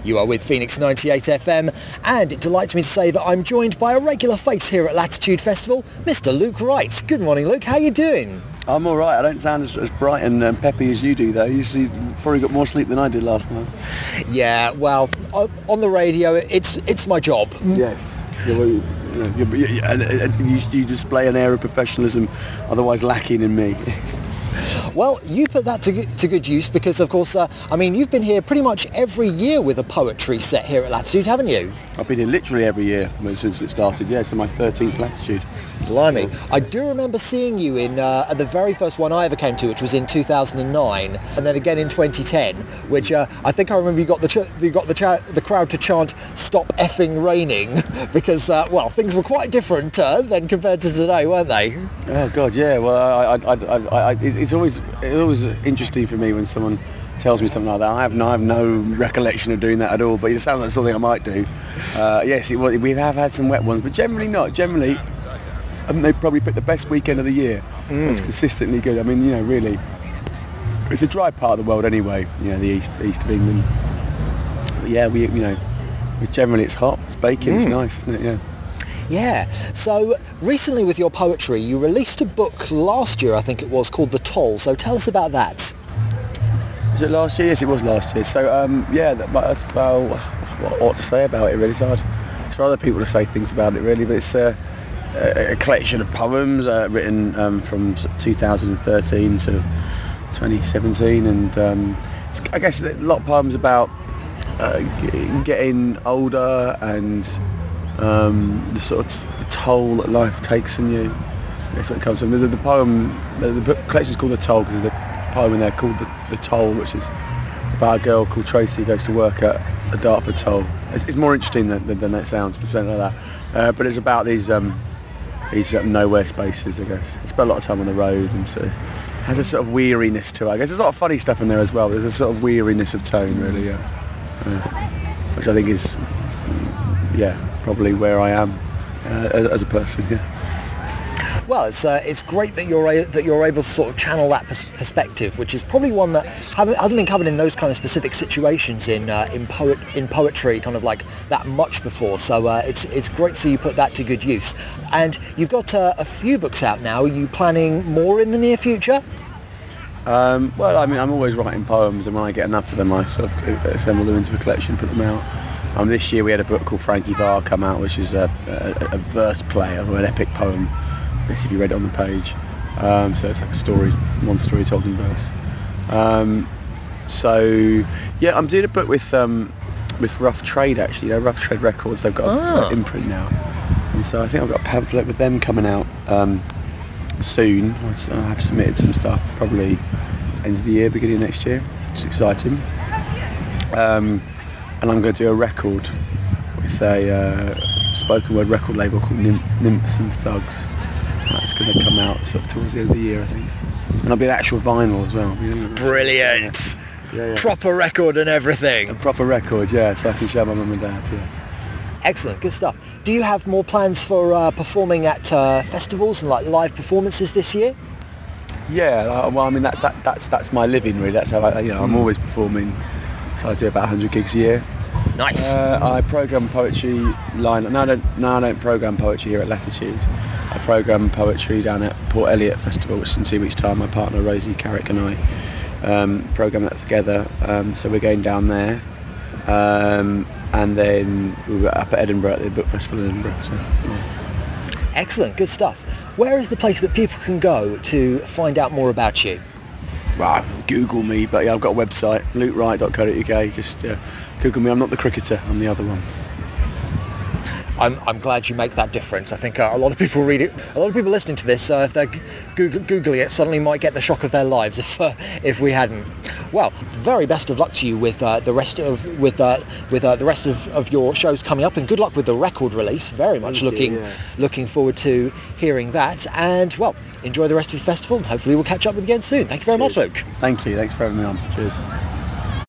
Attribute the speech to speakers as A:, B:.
A: You are with Phoenix 98 FM, and it delights me to say that I'm joined by a regular face here at Latitude Festival, Mr. Luke Wright. Good morning, Luke. How are you doing?
B: I'm all right. I don't sound as bright and peppy as you do, though. You probably got more sleep than I did last night.
A: Yeah, well, on the radio, it's my job.
B: Yes. You display an air of professionalism otherwise lacking in me.
A: Well, you put that to good use because, of course, you've been here pretty much every year with a poetry set here at Latitude, haven't you?
B: I've been here literally every year since it started, yeah, so my 13th Latitude.
A: Blimey. I do remember seeing you in at the very first one I ever came to, which was in 2009, and then again in 2010, which I think I remember you got the crowd to chant "Stop effing raining," because things were quite different then compared to today, weren't they?
B: Oh God, yeah. Well, it's always interesting for me when someone tells me something like that. I have no recollection of doing that at all, but it sounds like something I might do. Yes, we have had some wet ones, but generally not. Generally, they probably picked the best weekend of the year. It's consistently good. I mean, really, it's a dry part of the world anyway. The east of England. But yeah, generally it's hot, it's baking, it's nice, isn't it? Yeah.
A: Yeah. So recently with your poetry, you released a book last year, I think it was, called The Toll. So tell us about that.
B: Was it last year? Yes, it was last year. So that's about what I ought to say about it. Really, it's for other people to say things about it. Really, but it's a collection of poems written from 2013 to 2017, and I guess a lot of poems about getting older and the sort of the toll that life takes on you. That's what it comes from. The poem, the book collection is called The Toll because there's a poem in there called the Toll, which is about a girl called Tracy who goes to work at a Dartford toll. It's more interesting than that sounds, something like that. But it's about these nowhere spaces, I guess. I spent a lot of time on the road, and so it has a sort of weariness to it. I guess there's a lot of funny stuff in there as well. There's a sort of weariness of tone, really, which I think is, probably where I am as a person. Yeah.
A: Well, it's great that you're able to sort of channel that perspective, which is probably one that hasn't been covered in those kind of specific situations in poetry, kind of like that much before. So it's great to see you put that to good use. And you've got a few books out now. Are you planning more in the near future?
B: I'm always writing poems, and when I get enough of them, I sort of assemble them into a collection, put them out. This year we had a book called Frankie Bar come out, which is a verse play of an epic poem. If you read it on the page, so it's like a story, one story told in verse. I'm doing a book with Rough Trade actually. Rough Trade Records. They've got an imprint now, and so I think I've got a pamphlet with them coming out soon. I have submitted some stuff, probably end of the year, beginning of next year, which is exciting. And I'm going to do a record with a spoken word record label called Nymphs and Thugs. That's going to come out sort of towards the end of the year, I think. And I'll be an actual vinyl as well.
A: Brilliant!
B: Yeah.
A: Proper record and everything.
B: A proper record, yeah, so I can show my mum and dad, yeah.
A: Excellent, good stuff. Do you have more plans for performing at festivals and like live performances this year?
B: Yeah, that's my living really. That's how I'm always performing. So I do about 100 gigs a year.
A: Nice.
B: I program poetry line. No, I don't program poetry here at Latitude. I program poetry down at Port Eliot Festival, which is in 2 weeks' time. My partner Rosie Carrick and I program that together. So we're going down there, and then we were up at Edinburgh at the Book Festival in Edinburgh. So, yeah.
A: Excellent, good stuff. Where is the place that people can go to find out more about you?
B: Well, Google me, but yeah, I've got a website, lukewright.co.uk. Just Google me. I'm not the cricketer. I'm the other one.
A: I'm glad you make that difference. I think a lot of people read it. A lot of people listening to this, if they're googling it, suddenly might get the shock of their lives if we hadn't. Well, very best of luck to you with the rest of your shows coming up, and good luck with the record release. Very much looking forward to hearing that. And well, enjoy the rest of the festival. Hopefully, we'll catch up with you again soon. Thank you very much, Luke.
B: Thank you. Thanks for having me on. Cheers.